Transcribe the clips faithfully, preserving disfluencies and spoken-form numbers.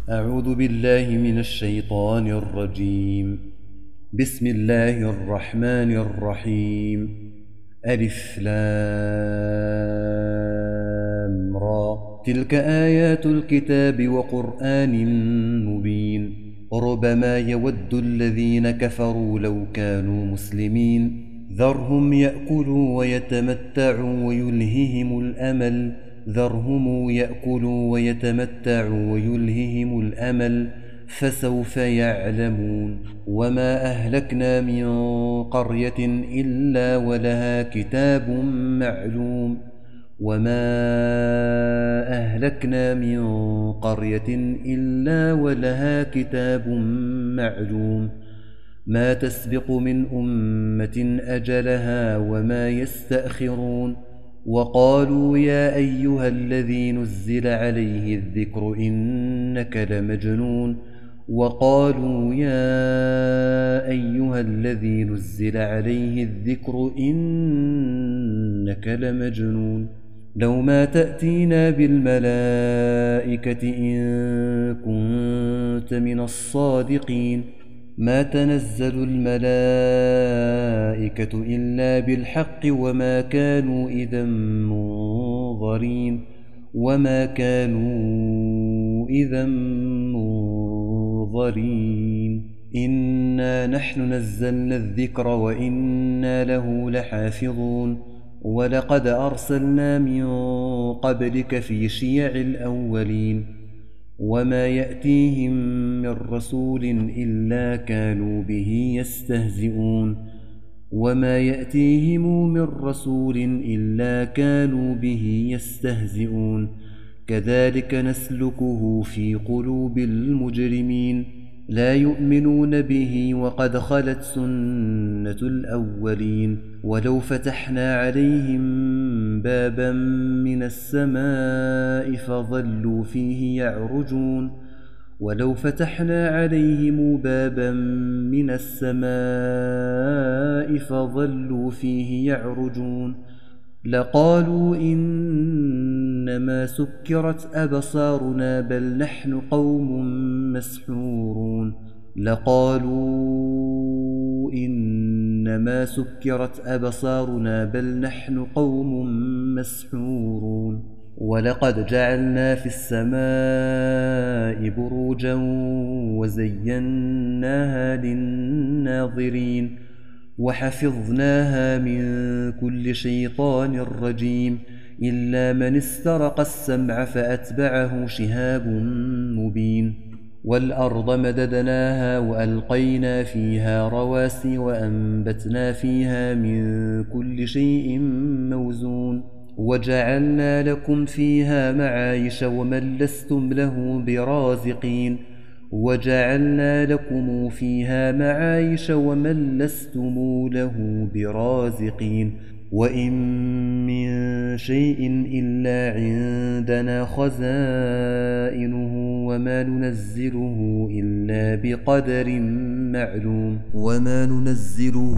أعوذ بالله من الشيطان الرجيم. بسم الله الرحمن الرحيم. ألف لام را. تلك آيات الكتاب وقرآن مبين. ربما يود الذين كفروا لو كانوا مسلمين. ذرهم يأكلوا ويتمتعوا ويلههم الأمل ذرهم يأكلوا ويتمتعوا ويلههم الأمل فسوف يعلمون. وما أهلكنا من قرية إلا ولها كتاب معلوم وما أهلكنا من قرية إلا ولها كتاب معلوم ما تسبق من أمة أجلها وما يستأخرون. وقالوا يا أيها الذي نزل عليه الذكر إنك لمجنون وقالوا يا أيها الذي نزل عليه الذكر إنك لمجنون لو ما تأتينا بالملائكة إن كنت من الصادقين ما تنزل الملائكة إلا بالحق وما كانوا إذا منظرين وما كانوا إذا منظرين إنا نحن نزلنا الذكر وإنا له لحافظون. ولقد أرسلنا من قبلك في شيع الأولين وما يأتيهم من رسول إلا كانوا به يستهزئون وما يأتيهم من رسول إلا كانوا به يستهزئون كذلك نسلكه في قلوب المجرمين لا يؤمنون به وقد خلت سنة الأولين. ولو فتحنا عليهم بابا من السماء فظلوا فيه يعرجون ولو فتحنا عليهم بابا من السماء فظلوا فيه يعرجون لقالوا إنما سكرت أبصارنا بل نحن قوم مسحورون لقالوا إنما سكرت أبصارنا بل نحن قوم مسحورون ولقد جعلنا في السماء بروجا وزيناها للناظرين وحفظناها من كل شيطان رجيم إلا من استرق السمع فأتبعه شهاب مبين. والأرض مددناها وألقينا فيها رواسي وأنبتنا فيها من كل شيء موزون وجعلنا لكم فيها معايش ومن لستم له برازقين وجعلنا لكم فيها معايش ومن لستم له برازقين وإن من شيء إلا عندنا خزائنه وما ننزله إلا بقدر معلوم وما ننزله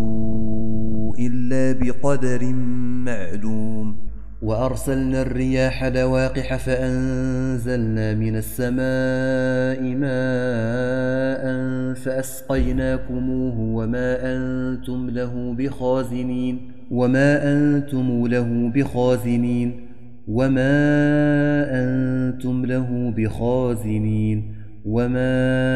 إلا بقدر معلوم وأرسلنا الرياح لواقح فأنزلنا من السماء ماء فأسقيناكموه وما أنتم له بخازنين وما أنتم له بخازنين وما أنتم له بخازنين وما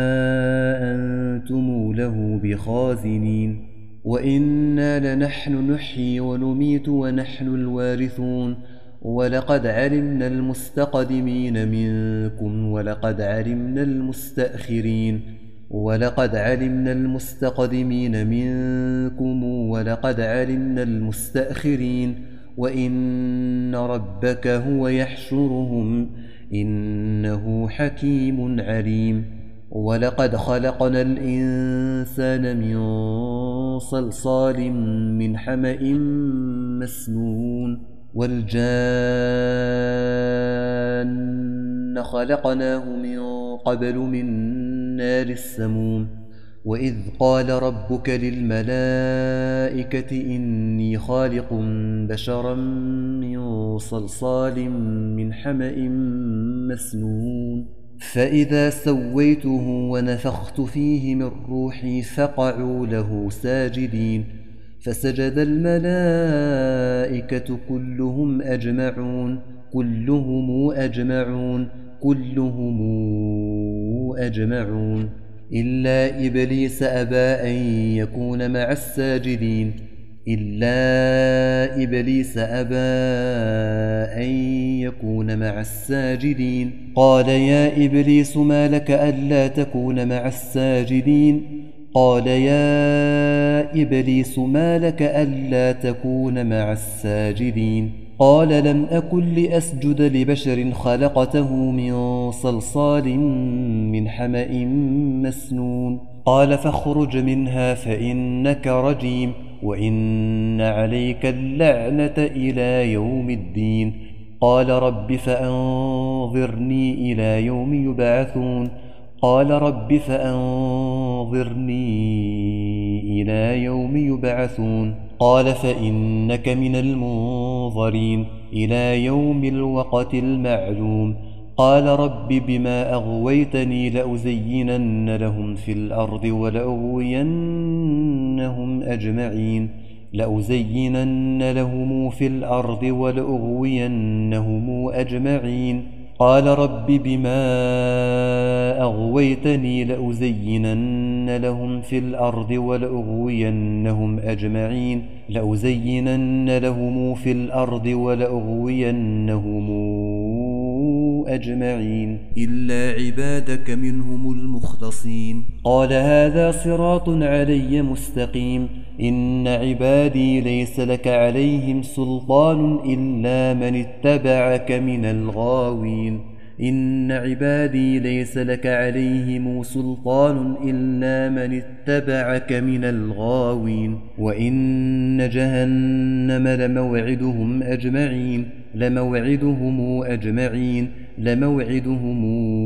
أنتم له بخازنين وإنا لنحن نحيي ونميت ونحن الوارثون ولقد علمنا المستقدمين منكم ولقد علمنا المستأخرين ولقد علمنا المستقدمين منكم ولقد علمنا المستأخرين وإن ربك هو يحشرهم إنه حكيم عليم. ولقد خلقنا الإنسان من صلصال من حمأ مسنون والجان خلقناه من قبل من نار السموم وإذ قال ربك للملائكة إني خالق بشرا من صلصال من حمأ مسنون فإذا سويته ونفخت فيه من روحي فقعوا له ساجدين فسجد الملائكة كلهم أجمعون كلهم أجمعون كلهم أجمعون إلا إبليس أبى أن يكون مع الساجدين إلا إبليس أبى أن يكون مع الساجدين قال يا إبليس ما لك ألا تكون مع الساجدين قال يا إبليس ما لك ألا تكون مع الساجدين قال لم أكن لأسجد لبشر خلقته من صلصال من حمأ مسنون قال فاخرج منها فإنك رجيم وإن عليك اللعنة إلى يوم الدين قال رب فأنظرني إلى يوم يبعثون قال رب فأنظرني إلى يوم يبعثون قال فإنك من المنظرين إلى يوم الوقت المعلوم قال رب بما أغويتني لأزينن لهم في الأرض ولأغوينهم أجمعين لأزينن لهم في الأرض ولأغوينهم أجمعين قال رب بما أغويتني لأزينن لهم في الأرض ولأغوينهم أجمعين لأزينن لهم في الأرض ولأغوينهم أجمعين إلا عبادك منهم المخلصين قال هذا صراط علي مستقيم إن عبادي ليس لك عليهم سلطان إلا من اتبعك من الغاوين إن عبادي ليس لك عليهم سلطان إلا من اتبعك من الغاوين وإن جهنم لموعدهم أجمعين لموعدهم أجمعين لموعدهم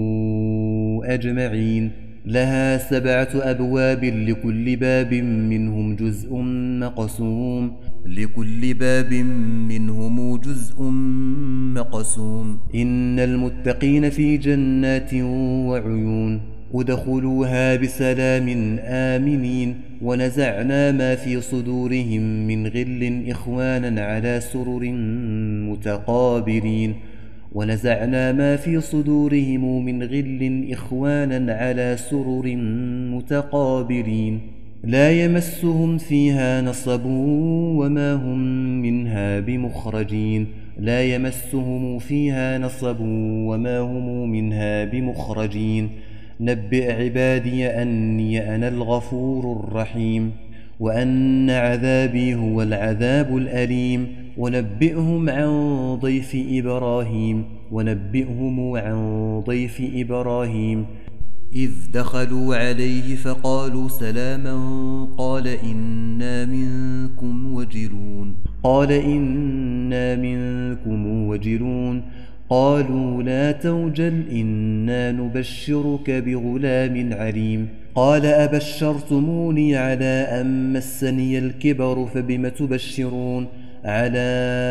أجمعين لها سبعة أبواب لكل باب منهم جزء مقسوم لكل باب منهم جزء مقسوم إن المتقين في جنات وعيون ادخلوها بسلام آمنين ونزعنا ما في صدورهم من غل إخوانا على سرر متقابلين ونزعنا ما في صدورهم من غل إخوانا على سرر متقابلين لا يمسهم فيها نصب وما هم منها بمخرجين لا يمسهم فيها نصب وما هم منها بمخرجين نبئ عبادي أني أنا الغفور الرحيم وأن عذابي هو العذاب الأليم ونبئهم عن ضيف إبراهيم ونبئهم عن ضيف إبراهيم إذ دخلوا عليه فقالوا سلاما قال إنا منكم وجلون قال إنا منكم وجلون قالوا لا توجل إنا نبشرك بغلام عليم قال أبشرتموني على أن مسني الكبر فبم تبشرون على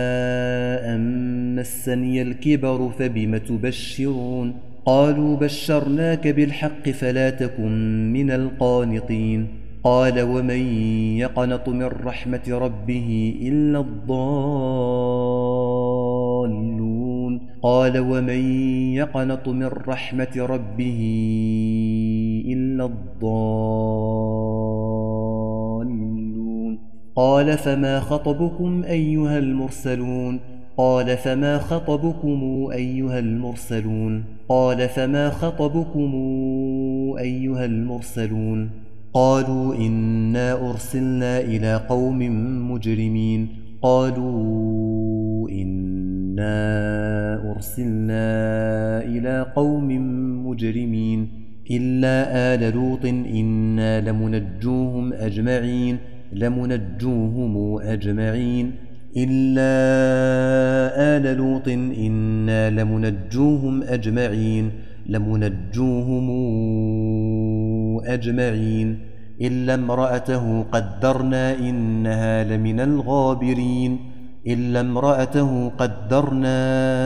أن مسني الكبر فبم تبشرون قالوا بشرناك بالحق فلا تكن من القانطين قال ومن يقنط من رحمة ربه إلا الضالون قال ومن يقنط من رحمة ربه إلا الضالون قال فما خطبكم أيها المرسلون قال فما خطبكم أيها المرسلون قال فما خطبكم أيها المرسلون قالوا إنا أرسلنا إلى قوم مجرمين قالوا إنا أرسلنا إلى قوم مجرمين إلا آل لوط إنا لمنجوهم أجمعين لمنجوهم أجمعين إلا آل لوط إنا لمنجوهم أجمعين لمنجوهم أجمعين إلا امرأته قدرنا إنها لمن الغابرين إلا امرأته قدرنا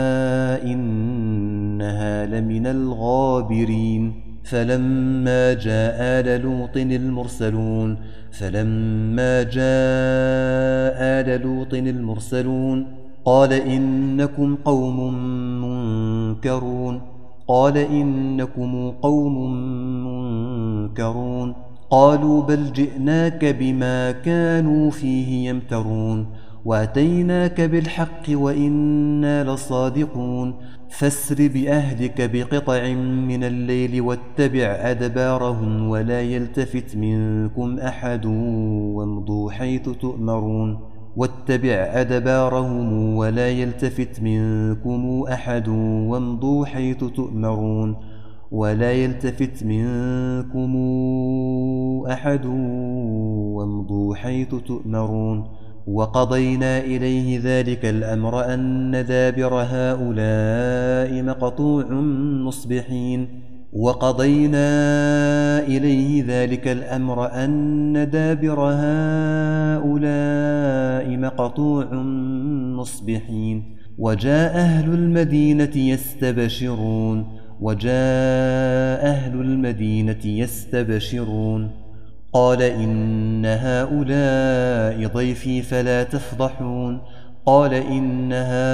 إنها لمن الغابرين فلما جاء آل لوط المرسلون فلما جاء آل لوط المرسلون قال إنكم قوم منكرون قال إنكم قوم منكرون قالوا بل جئناك بما كانوا فيه يمترون وأتيناك بالحق وإنا لصادقون فاسر بأهلك بقطع من الليل واتبع أدبارهم ولا يلتفت منكم أحد وامضوا حيث تؤمرون واتبع أدبارهم ولا يلتفت منكم أحد وامضوا حيث تؤمرون ولا يلتفت منكم أحد وامضوا حيث تؤمرون وقضينا إليه ذلك الأمر أن دابر هؤلاء مقطوع مصبحين وقضينا إليه ذلك الأمر أن دابر هؤلاء مقطوع مصبحين وجاء أهل المدينة يستبشرون وجاء أهل المدينة يستبشرون قال إن هؤلاء ضيفي فلا تفضحون قال إن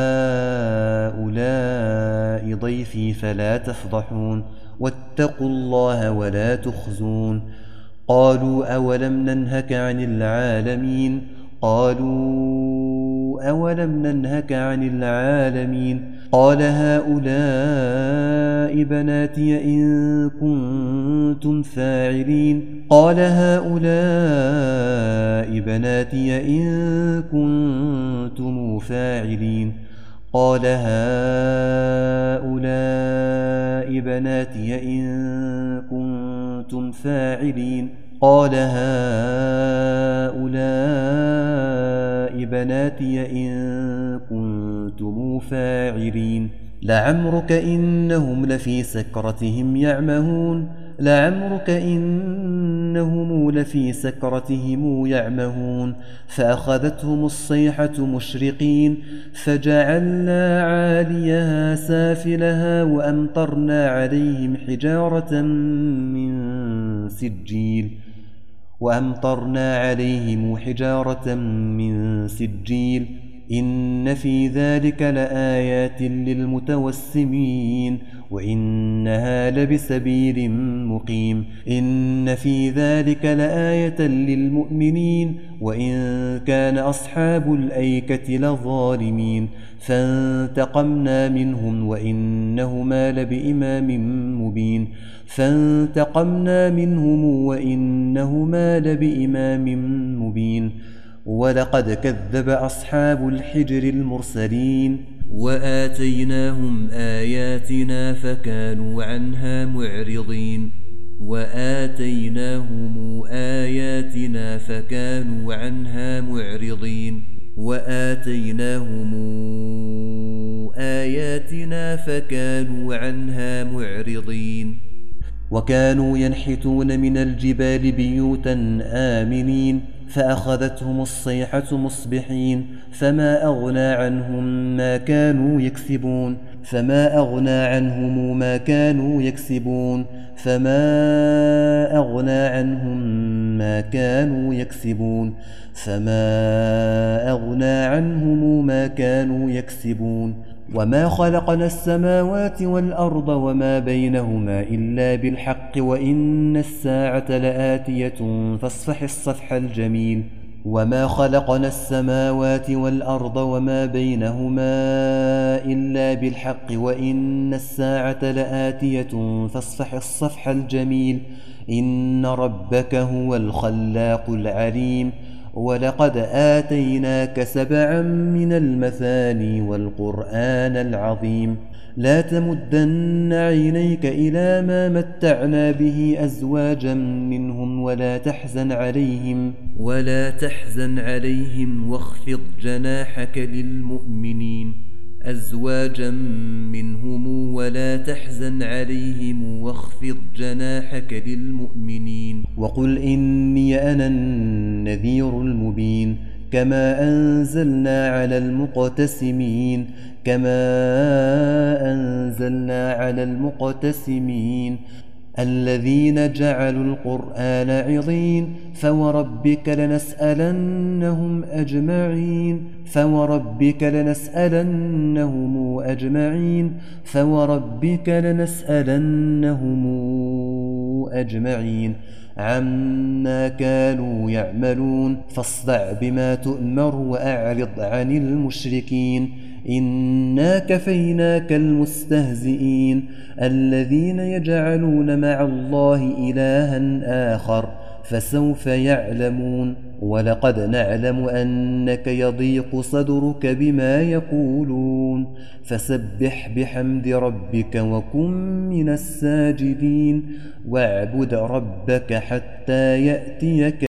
هؤلاء ضيفي فلا تفضحون واتقوا الله ولا تخزون قالوا أولم ننهك عن العالمين قالوا أولم ننهك عن العالمين قال هؤلاء بناتي إن كنتم فاعلين قال هؤلاء بناتي إن كنتم فاعلين قال هؤلاء بناتي إن كنتم فاعلين قال هؤلاء بناتي إن كنتم فاعلين لعمرك إنهم لفي سكرتهم يعمهون لعمرك إنهم لفي سكرتهم يعمهون فأخذتهم الصيحة مشرقين فجعلنا عاليها سافلها وأمطرنا عليهم حجارة من سجيل وأمطرنا عليهم حجارة من سجيل إن في ذلك لآيات للمتوسمين وإنها لبسبيل مقيم إن في ذلك لآية للمؤمنين وإن كان أصحاب الأيكة لظالمين فانتقمنا منهم وإنهما لبإمام مبين فانتقمنا منهم وإنهما لبإمام مبين ولقد كذب أصحاب الحجر المرسلين وآتيناهم آياتنا فكانوا عنها معرضين وآتيناهم آياتنا فكانوا عنها معرضين وآتيناهم آياتنا فكانوا عنها معرضين وكانوا ينحتون من الجبال بيوتا آمنين فأخذتهم الصيحة مصبحين فما أغنى عنهم ما كانوا يكسبون فما أغنى عنهم ما كانوا يكسبون فما أغنى عنهم ما كانوا يكسبون فما أغنى عنهم ما كانوا يكسبون وما خلقنا السماوات والأرض وما بينهما إلا بالحق وإن الساعة لآتية فاصفح الصفح الجميل وما خلقنا السماوات والأرض وما بينهما إلا بالحق وإن الساعة لآتية فاصفح الصفح الجميل إن ربك هو الخلاق العليم ولقد آتيناك سبعا من المثاني والقرآن العظيم لا تمدن عينيك إلى ما متعنا به أزواجا منهم ولا تحزن عليهم ولا تحزن عليهم واخفض جناحك للمؤمنين أزواجا منهم ولا تحزن عليهم واخفض جناحك للمؤمنين وقل إني أنا النذير المبين كما أنزلنا على المقتسمين كما أنزلنا على المقتسمين الذين جعلوا القرآن عضين فوربك لنسألنهم أجمعين فوربك لنسألنهم أجمعين فوربك لنسألنهم أجمعين عما كانوا يعملون فاصدع بما تؤمر وأعرض عن المشركين إنا كفيناك المستهزئين الذين يجعلون مع الله إلها آخر فسوف يعلمون ولقد نعلم أنك يضيق صدرك بما يقولون فسبح بحمد ربك وكن من الساجدين واعبد ربك حتى يأتيك